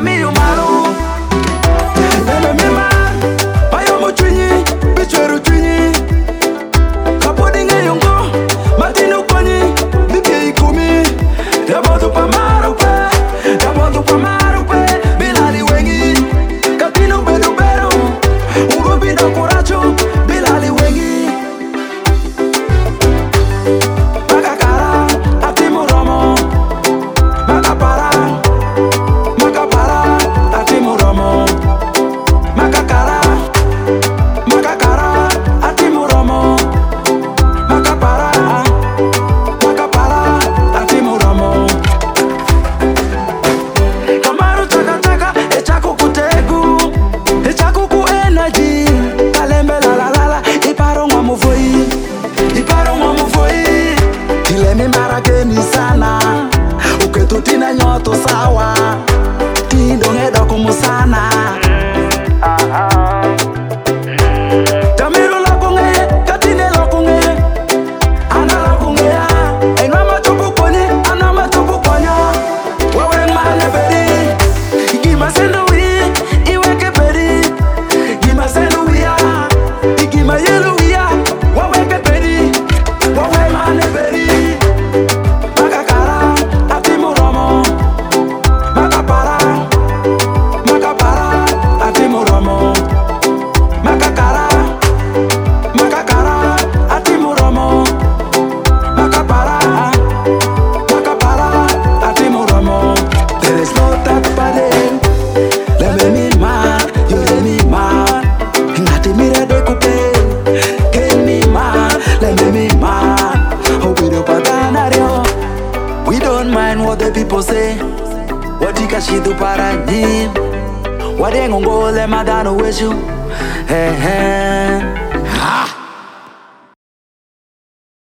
mi umaru. Deme mi man, bayo mo chwinyi, bichweru chwinyi. Kapodi nge yungo, matinu konyi, bibi ikumi. Dabotu pa marupe, dabotu pa marupe. Bilali wengi, katinu bedu beru. Urubi na kurachu, bilali wengi. Makakara, atimu romo. Makapara, makapara, atimu romo. Makakara, makakara, atimu romo. Makapara, makapara, atimu romo. Kamaru chaka chaka, echaku kutegu, echaku ku energy. Kalembe la la la la, iparo mwa muvoi, iparo mwa muvoi. Ilemi marageni sana, uketutina nyoto sawa. Tindo ngedo kumusana. Kamiru lakunge, katine lakunge. Ana lakunge ya, enama tupu konye, anama tupu konya. Wewe mane beri, igima sendu wi, iweke beri. Igima sendu wi ya, igima yelu wi ya, waweke beri. Wewe mane beri. Makakara, atimu romo. Makapara, makapara, atimu romo. Makakara, makakara, atimu romo. Makapara, makapara, atimu romo. There is no that body. Let me man, you let me man. Ngati mire de coupe, can me man, let me man. Oh, we do patanario. We don't mind what the people say. What you can do para ni. What they gon' go let my dad know with you. Hey, hey.